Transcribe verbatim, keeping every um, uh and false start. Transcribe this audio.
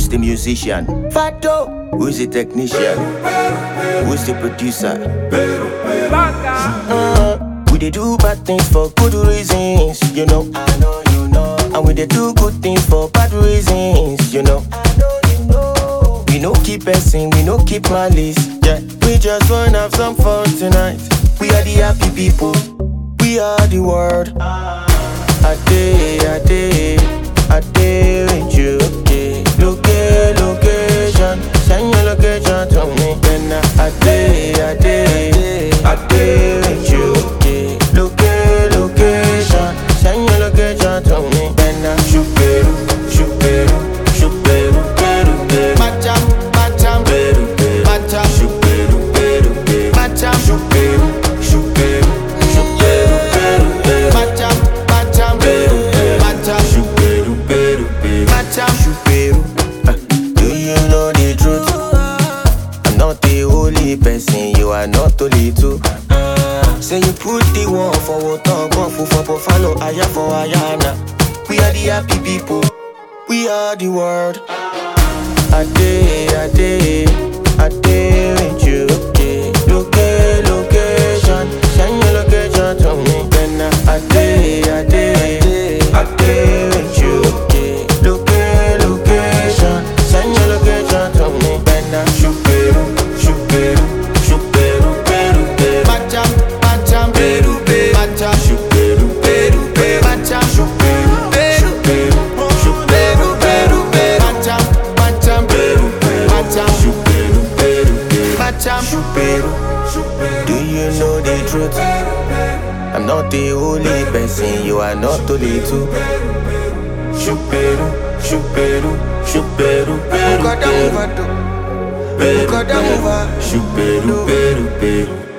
the musician? Fado, who's the technician? Who's the producer? Uh, we dey do bad things for good reasons, you know. I know you know. And we dey do good things for bad reasons, you know. I know you know. We no keep passing, we no keep malice. Yeah, we just wanna have some fun tonight. We are the happy people. We are the world. I day, I day, I day with you. Okay. Loca- location, send your location to me. Then I day, I day, I day with you. Okay. Loca- location, send your location to me. Then I shoot Peru, shoot Peru, shoot Peru, Peru, Peru. Macham, macham, Peru, Peru, macham, shoot Peru, Peru, Peru, macham, shoot Peru, shoot Peru, shoot Peru, Peru, Peru. Macham, macham, Peru, Peru, macham, shoot Peru, Peru, Peru, macham, shoot Peru. Uh, Do you know the truth? I'm not the only person, you are not only two. Say you put the one for water, one for for follow, aya for ayana. We are the happy people, we are the world. A day, a day, a day with you. Okay. Loca- location, send your location to me. Then a day, a day, a day with you. Okay. Loca- location, send your location to me. Then a shoot Peru, shoot Peru, shoot Peru, Peru, Peru. Macham, macham, Peru, Peru, macham, shoot Peru, Peru, Peru, macham, shoot Peru, Peru, Peru, shoot Peru, Peru, Peru, macham, macham, Peru, Peru, macham, shoot Peru, Peru, Peru, macham, shoot Peru. Do you know the truth? I'm not the only person, you are not only two. Shoot Peru, shoot Peru, shoot Peru, Peru, Peru, Peru, Peru, shoot Peru, Peru, Peru.